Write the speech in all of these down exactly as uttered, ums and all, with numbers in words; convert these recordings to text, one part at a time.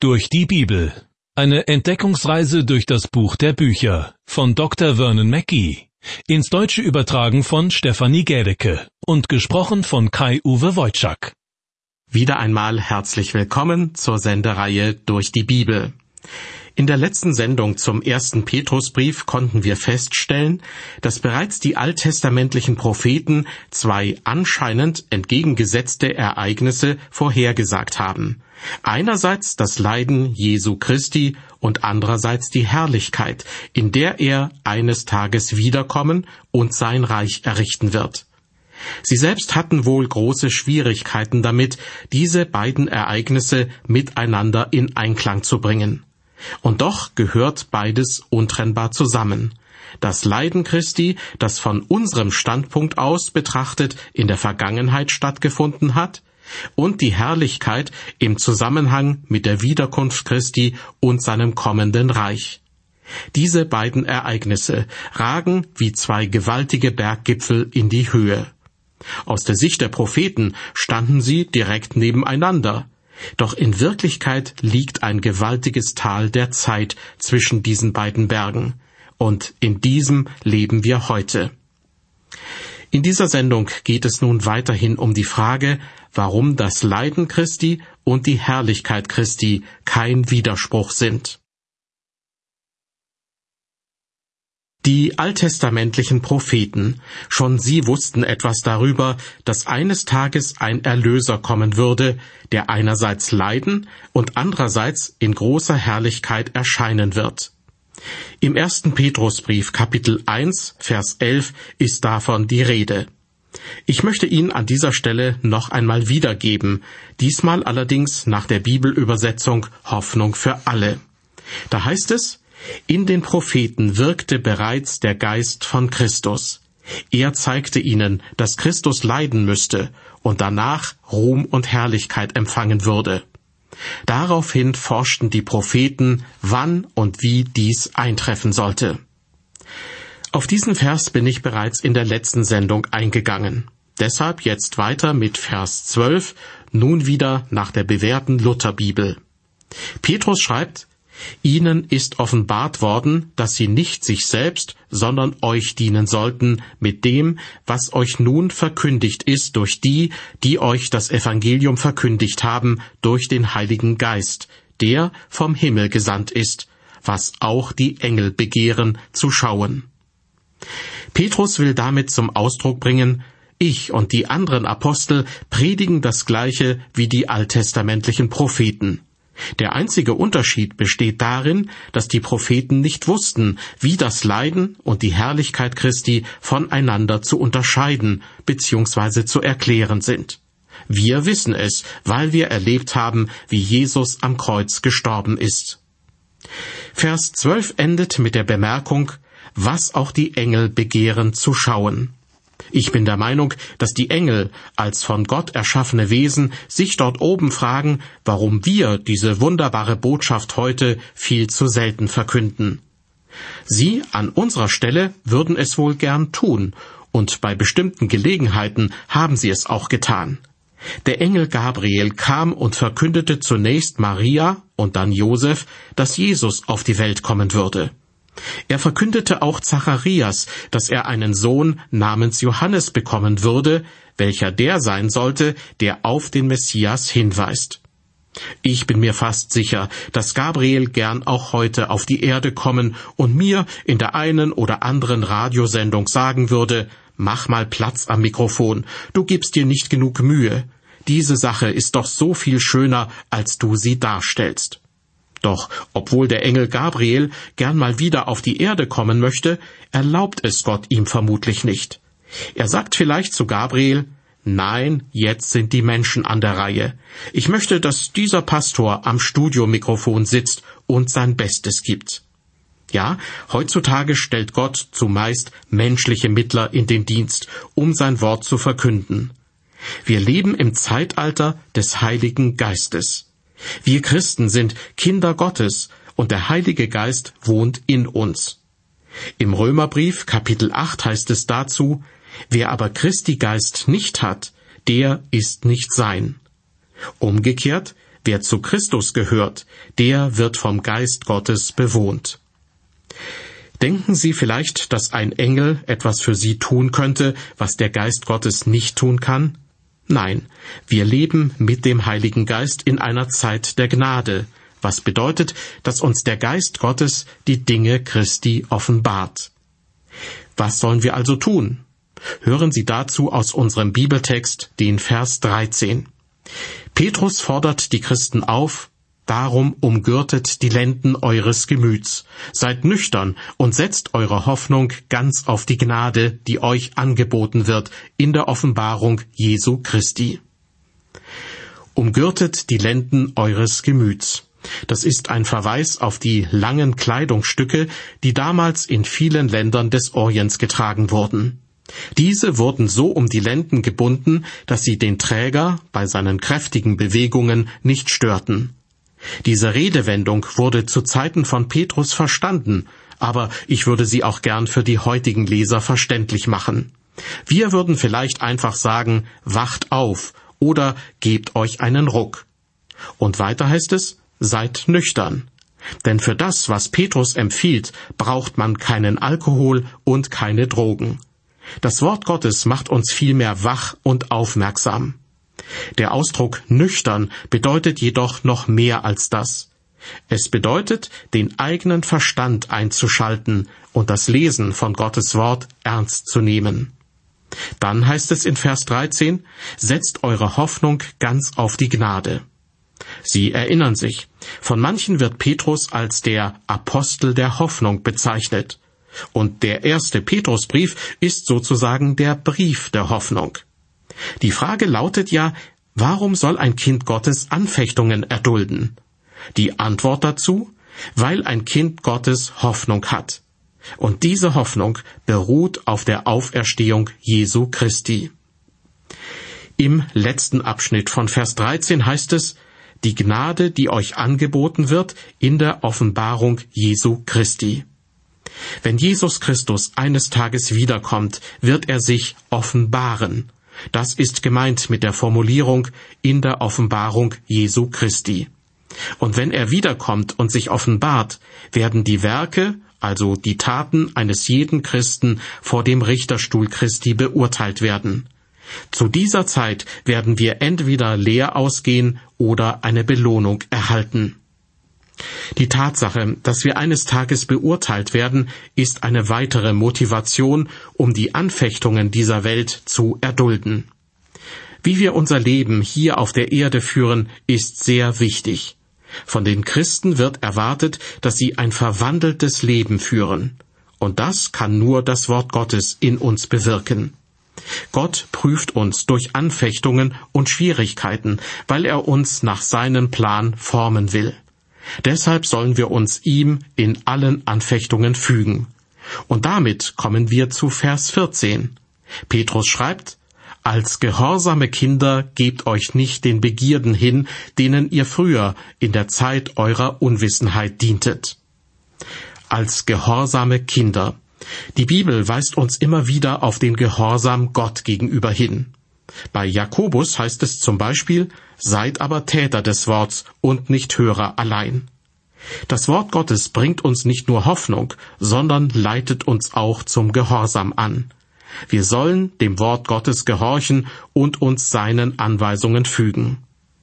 Durch die Bibel. Eine Entdeckungsreise durch das Buch der Bücher von Doktor Vernon Mackey. Ins Deutsche übertragen von Stefanie Gädecke und gesprochen von Kai-Uwe Wojczak. Wieder einmal herzlich willkommen zur Sendereihe Durch die Bibel. In der letzten Sendung zum ersten Petrusbrief konnten wir feststellen, dass bereits die alttestamentlichen Propheten zwei anscheinend entgegengesetzte Ereignisse vorhergesagt haben. Einerseits das Leiden Jesu Christi und andererseits die Herrlichkeit, in der er eines Tages wiederkommen und sein Reich errichten wird. Sie selbst hatten wohl große Schwierigkeiten damit, diese beiden Ereignisse miteinander in Einklang zu bringen. Und doch gehört beides untrennbar zusammen. Das Leiden Christi, das von unserem Standpunkt aus betrachtet in der Vergangenheit stattgefunden hat, und die Herrlichkeit im Zusammenhang mit der Wiederkunft Christi und seinem kommenden Reich. Diese beiden Ereignisse ragen wie zwei gewaltige Berggipfel in die Höhe. Aus der Sicht der Propheten standen sie direkt nebeneinander. Doch in Wirklichkeit liegt ein gewaltiges Tal der Zeit zwischen diesen beiden Bergen. Und in diesem leben wir heute. In dieser Sendung geht es nun weiterhin um die Frage, warum das Leiden Christi und die Herrlichkeit Christi kein Widerspruch sind. Die alttestamentlichen Propheten, schon sie wussten etwas darüber, dass eines Tages ein Erlöser kommen würde, der einerseits leiden und andererseits in großer Herrlichkeit erscheinen wird. Im ersten Petrusbrief Kapitel eins, Vers elf ist davon die Rede. Ich möchte ihn an dieser Stelle noch einmal wiedergeben, diesmal allerdings nach der Bibelübersetzung Hoffnung für alle. Da heißt es: In den Propheten wirkte bereits der Geist von Christus. Er zeigte ihnen, dass Christus leiden müsste und danach Ruhm und Herrlichkeit empfangen würde. Daraufhin forschten die Propheten, wann und wie dies eintreffen sollte. Auf diesen Vers bin ich bereits in der letzten Sendung eingegangen. Deshalb jetzt weiter mit Vers zwölf, nun wieder nach der bewährten Lutherbibel. Petrus schreibt: Ihnen ist offenbart worden, dass sie nicht sich selbst, sondern euch dienen sollten mit dem, was euch nun verkündigt ist durch die, die euch das Evangelium verkündigt haben, durch den Heiligen Geist, der vom Himmel gesandt ist, was auch die Engel begehren zu schauen. Petrus will damit zum Ausdruck bringen: Ich und die anderen Apostel predigen das Gleiche wie die alttestamentlichen Propheten. Der einzige Unterschied besteht darin, dass die Propheten nicht wussten, wie das Leiden und die Herrlichkeit Christi voneinander zu unterscheiden bzw. zu erklären sind. Wir wissen es, weil wir erlebt haben, wie Jesus am Kreuz gestorben ist. Vers zwölf endet mit der Bemerkung: was auch die Engel begehren zu schauen. Ich bin der Meinung, dass die Engel als von Gott erschaffene Wesen sich dort oben fragen, warum wir diese wunderbare Botschaft heute viel zu selten verkünden. Sie an unserer Stelle würden es wohl gern tun, und bei bestimmten Gelegenheiten haben sie es auch getan. Der Engel Gabriel kam und verkündete zunächst Maria und dann Josef, dass Jesus auf die Welt kommen würde. Er verkündete auch Zacharias, dass er einen Sohn namens Johannes bekommen würde, welcher der sein sollte, der auf den Messias hinweist. Ich bin mir fast sicher, dass Gabriel gern auch heute auf die Erde kommen und mir in der einen oder anderen Radiosendung sagen würde: Mach mal Platz am Mikrofon, du gibst dir nicht genug Mühe. Diese Sache ist doch so viel schöner, als du sie darstellst. Doch obwohl der Engel Gabriel gern mal wieder auf die Erde kommen möchte, erlaubt es Gott ihm vermutlich nicht. Er sagt vielleicht zu Gabriel: Nein, jetzt sind die Menschen an der Reihe. Ich möchte, dass dieser Pastor am Studiomikrofon sitzt und sein Bestes gibt. Ja, heutzutage stellt Gott zumeist menschliche Mittler in den Dienst, um sein Wort zu verkünden. Wir leben im Zeitalter des Heiligen Geistes. Wir Christen sind Kinder Gottes und der Heilige Geist wohnt in uns. Im Römerbrief Kapitel acht heißt es dazu: Wer aber Christi Geist nicht hat, der ist nicht sein. Umgekehrt, Wer zu Christus gehört, der wird vom Geist Gottes bewohnt. Denken Sie vielleicht, dass ein Engel etwas für Sie tun könnte, was der Geist Gottes nicht tun kann? Nein, wir leben mit dem Heiligen Geist in einer Zeit der Gnade, was bedeutet, dass uns der Geist Gottes die Dinge Christi offenbart. Was sollen wir also tun? Hören Sie dazu aus unserem Bibeltext den Vers dreizehn. Petrus fordert die Christen auf: Darum umgürtet die Lenden eures Gemüts, seid nüchtern und setzt eure Hoffnung ganz auf die Gnade, die euch angeboten wird in der Offenbarung Jesu Christi. Umgürtet die Lenden eures Gemüts. Das ist ein Verweis auf die langen Kleidungsstücke, die damals in vielen Ländern des Orients getragen wurden. Diese wurden so um die Lenden gebunden, dass sie den Träger bei seinen kräftigen Bewegungen nicht störten. Diese Redewendung wurde zu Zeiten von Petrus verstanden, aber ich würde sie auch gern für die heutigen Leser verständlich machen. Wir würden vielleicht einfach sagen: Wacht auf oder gebt euch einen Ruck. Und weiter heißt es: Seid nüchtern. Denn für das, was Petrus empfiehlt, braucht man keinen Alkohol und keine Drogen. Das Wort Gottes macht uns vielmehr wach und aufmerksam. Der Ausdruck nüchtern bedeutet jedoch noch mehr als das. Es bedeutet, den eigenen Verstand einzuschalten und das Lesen von Gottes Wort ernst zu nehmen. Dann heißt es in Vers dreizehn, setzt eure Hoffnung ganz auf die Gnade. Sie erinnern sich, von manchen wird Petrus als der Apostel der Hoffnung bezeichnet. Und der erste Petrusbrief ist sozusagen der Brief der Hoffnung. Die Frage lautet ja, warum soll ein Kind Gottes Anfechtungen erdulden? Die Antwort dazu: weil ein Kind Gottes Hoffnung hat. Und diese Hoffnung beruht auf der Auferstehung Jesu Christi. Im letzten Abschnitt von Vers dreizehn heißt es: die Gnade, die euch angeboten wird in der Offenbarung Jesu Christi. Wenn Jesus Christus eines Tages wiederkommt, wird er sich offenbaren. Das ist gemeint mit der Formulierung in der Offenbarung Jesu Christi. Und wenn er wiederkommt und sich offenbart, werden die Werke, also die Taten eines jeden Christen, vor dem Richterstuhl Christi beurteilt werden. Zu dieser Zeit werden wir entweder leer ausgehen oder eine Belohnung erhalten. Die Tatsache, dass wir eines Tages beurteilt werden, ist eine weitere Motivation, um die Anfechtungen dieser Welt zu erdulden. Wie wir unser Leben hier auf der Erde führen, ist sehr wichtig. Von den Christen wird erwartet, dass sie ein verwandeltes Leben führen. Und das kann nur das Wort Gottes in uns bewirken. Gott prüft uns durch Anfechtungen und Schwierigkeiten, weil er uns nach seinem Plan formen will. Deshalb sollen wir uns ihm in allen Anfechtungen fügen. Und damit kommen wir zu Vers vierzehn. Petrus schreibt: Als gehorsame Kinder gebt euch nicht den Begierden hin, denen ihr früher in der Zeit eurer Unwissenheit dientet. Als gehorsame Kinder. Die Bibel weist uns immer wieder auf den Gehorsam Gott gegenüber hin. Bei Jakobus heißt es zum Beispiel: Seid aber Täter des Worts und nicht Hörer allein. Das Wort Gottes bringt uns nicht nur Hoffnung, sondern leitet uns auch zum Gehorsam an. Wir sollen dem Wort Gottes gehorchen und uns seinen Anweisungen fügen.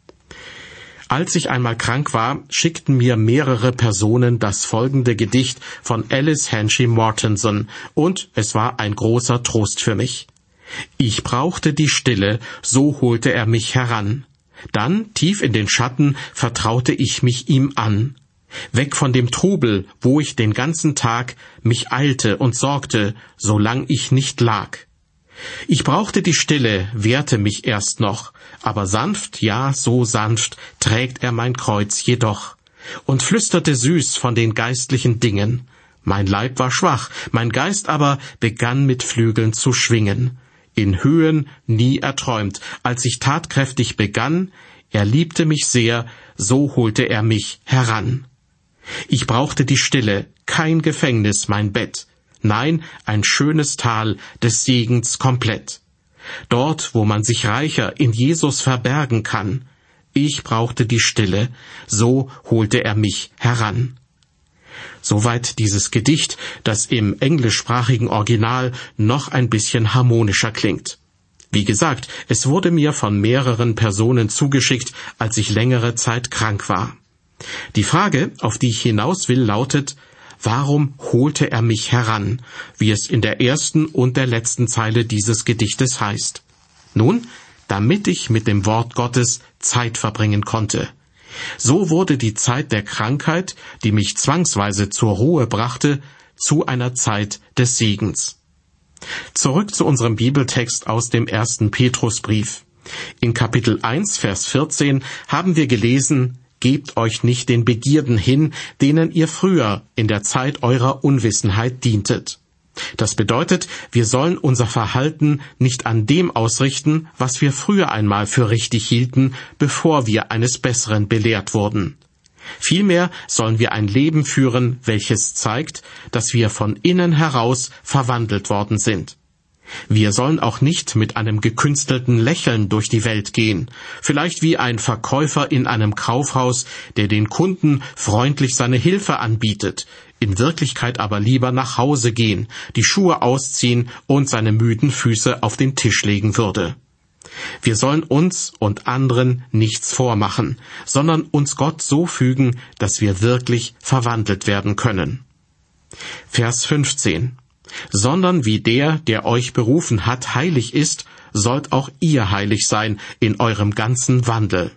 Als ich einmal krank war, schickten mir mehrere Personen das folgende Gedicht von Alice Henchy Mortenson, und es war ein großer Trost für mich. Ich brauchte die Stille, so holte er mich heran. Dann, tief in den Schatten, vertraute ich mich ihm an. Weg von dem Trubel, wo ich den ganzen Tag mich eilte und sorgte, solang ich nicht lag. Ich brauchte die Stille, wehrte mich erst noch, aber sanft, ja, so sanft, trägt er mein Kreuz jedoch, und flüsterte süß von den geistlichen Dingen. Mein Leib war schwach, mein Geist aber begann mit Flügeln zu schwingen. In Höhen nie erträumt, als ich tatkräftig begann, er liebte mich sehr, so holte er mich heran. Ich brauchte die Stille, kein Gefängnis mein Bett, nein, ein schönes Tal des Segens komplett. Dort, wo man sich reicher in Jesus verbergen kann, Ich brauchte die Stille, so holte er mich heran. Soweit dieses Gedicht, das im englischsprachigen Original noch ein bisschen harmonischer klingt. Wie gesagt, es wurde mir von mehreren Personen zugeschickt, als ich längere Zeit krank war. Die Frage, auf die ich hinaus will, lautet: Warum holte er mich heran, wie es in der ersten und der letzten Zeile dieses Gedichtes heißt? Nun, damit ich mit dem Wort Gottes Zeit verbringen konnte. So wurde die Zeit der Krankheit, die mich zwangsweise zur Ruhe brachte, zu einer Zeit des Segens. Zurück zu unserem Bibeltext aus dem ersten Petrusbrief. In Kapitel eins, Vers vierzehn haben wir gelesen: Gebt euch nicht den Begierden hin, denen ihr früher in der Zeit eurer Unwissenheit dientet. Das bedeutet, wir sollen unser Verhalten nicht an dem ausrichten, was wir früher einmal für richtig hielten, bevor wir eines Besseren belehrt wurden. Vielmehr sollen wir ein Leben führen, welches zeigt, dass wir von innen heraus verwandelt worden sind. Wir sollen auch nicht mit einem gekünstelten Lächeln durch die Welt gehen, vielleicht wie ein Verkäufer in einem Kaufhaus, der den Kunden freundlich seine Hilfe anbietet, in Wirklichkeit aber lieber nach Hause gehen, die Schuhe ausziehen und seine müden Füße auf den Tisch legen würde. Wir sollen uns und anderen nichts vormachen, sondern uns Gott so fügen, dass wir wirklich verwandelt werden können. Vers fünfzehn. Sondern wie der, der euch berufen hat, heilig ist, sollt auch ihr heilig sein in eurem ganzen Wandel.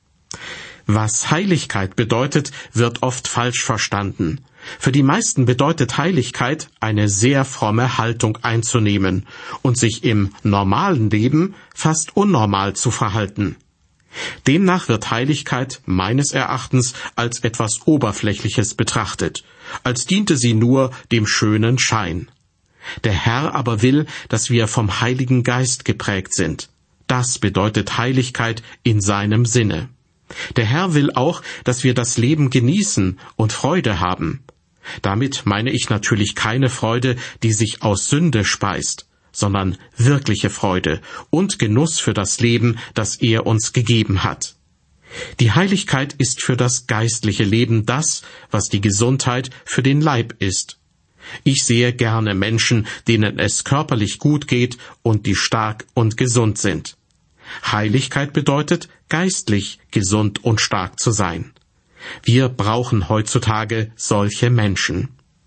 Was Heiligkeit bedeutet, wird oft falsch verstanden. Für die meisten bedeutet Heiligkeit, eine sehr fromme Haltung einzunehmen und sich im normalen Leben fast unnormal zu verhalten. Demnach wird Heiligkeit meines Erachtens als etwas Oberflächliches betrachtet, als diente sie nur dem schönen Schein. Der Herr aber will, dass wir vom Heiligen Geist geprägt sind. Das bedeutet Heiligkeit in seinem Sinne. Der Herr will auch, dass wir das Leben genießen und Freude haben. Damit meine ich natürlich keine Freude, die sich aus Sünde speist, sondern wirkliche Freude und Genuss für das Leben, das er uns gegeben hat. Die Heiligkeit ist für das geistliche Leben das, was die Gesundheit für den Leib ist. Ich sehe gerne Menschen, denen es körperlich gut geht und die stark und gesund sind. Heiligkeit bedeutet, geistlich gesund und stark zu sein. Wir brauchen heutzutage solche Menschen.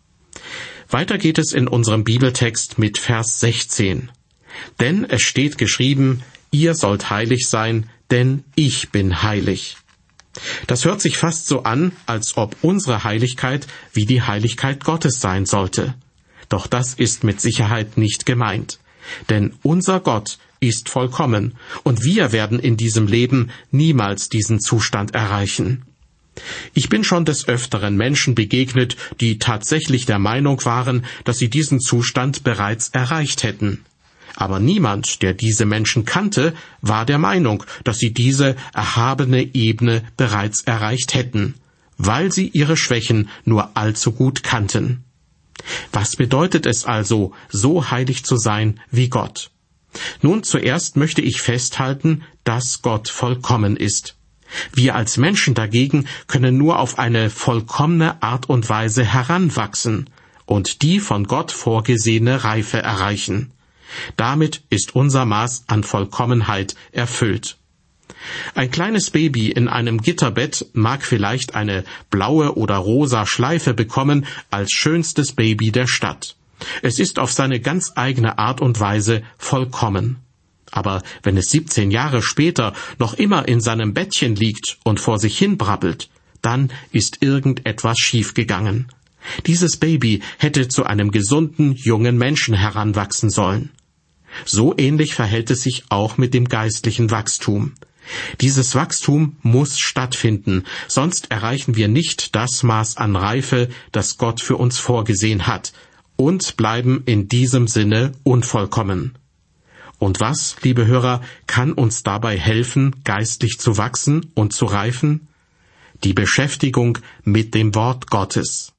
Weiter geht es in unserem Bibeltext mit Vers sechzehn. Denn es steht geschrieben: Ihr sollt heilig sein, denn ich bin heilig. Das hört sich fast so an, als ob unsere Heiligkeit wie die Heiligkeit Gottes sein sollte. Doch das ist mit Sicherheit nicht gemeint. Denn unser Gott ist vollkommen, und wir werden in diesem Leben niemals diesen Zustand erreichen. Ich bin schon des Öfteren Menschen begegnet, die tatsächlich der Meinung waren, dass sie diesen Zustand bereits erreicht hätten. Aber niemand, der diese Menschen kannte, war der Meinung, dass sie diese erhabene Ebene bereits erreicht hätten, weil sie ihre Schwächen nur allzu gut kannten. Was bedeutet es also, so heilig zu sein wie Gott? Nun, zuerst möchte ich festhalten, dass Gott vollkommen ist. Wir als Menschen dagegen können nur auf eine vollkommene Art und Weise heranwachsen und die von Gott vorgesehene Reife erreichen. Damit ist unser Maß an Vollkommenheit erfüllt. Ein kleines Baby in einem Gitterbett mag vielleicht eine blaue oder rosa Schleife bekommen als schönstes Baby der Stadt. Es ist auf seine ganz eigene Art und Weise vollkommen. Aber wenn es siebzehn Jahre später noch immer in seinem Bettchen liegt und vor sich hin brabbelt, dann ist irgendetwas schiefgegangen. Dieses Baby hätte zu einem gesunden, jungen Menschen heranwachsen sollen. So ähnlich verhält es sich auch mit dem geistlichen Wachstum. Dieses Wachstum muss stattfinden, sonst erreichen wir nicht das Maß an Reife, das Gott für uns vorgesehen hat, und bleiben in diesem Sinne unvollkommen. Und was, liebe Hörer, kann uns dabei helfen, geistlich zu wachsen und zu reifen? Die Beschäftigung mit dem Wort Gottes.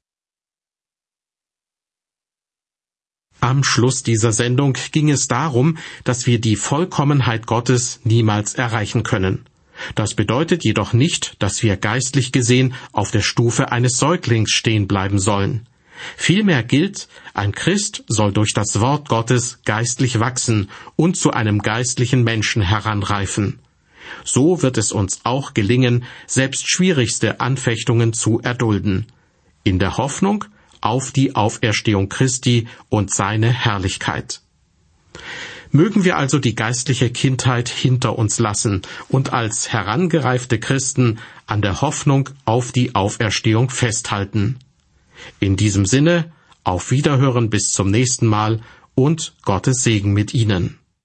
Am Schluss dieser Sendung ging es darum, dass wir die Vollkommenheit Gottes niemals erreichen können. Das bedeutet jedoch nicht, dass wir geistlich gesehen auf der Stufe eines Säuglings stehen bleiben sollen. Vielmehr gilt, ein Christ soll durch das Wort Gottes geistlich wachsen und zu einem geistlichen Menschen heranreifen. So wird es uns auch gelingen, selbst schwierigste Anfechtungen zu erdulden, in der Hoffnung auf die Auferstehung Christi und seine Herrlichkeit. Mögen wir also die geistliche Kindheit hinter uns lassen und als herangereifte Christen an der Hoffnung auf die Auferstehung festhalten. In diesem Sinne, auf Wiederhören bis zum nächsten Mal und Gottes Segen mit Ihnen.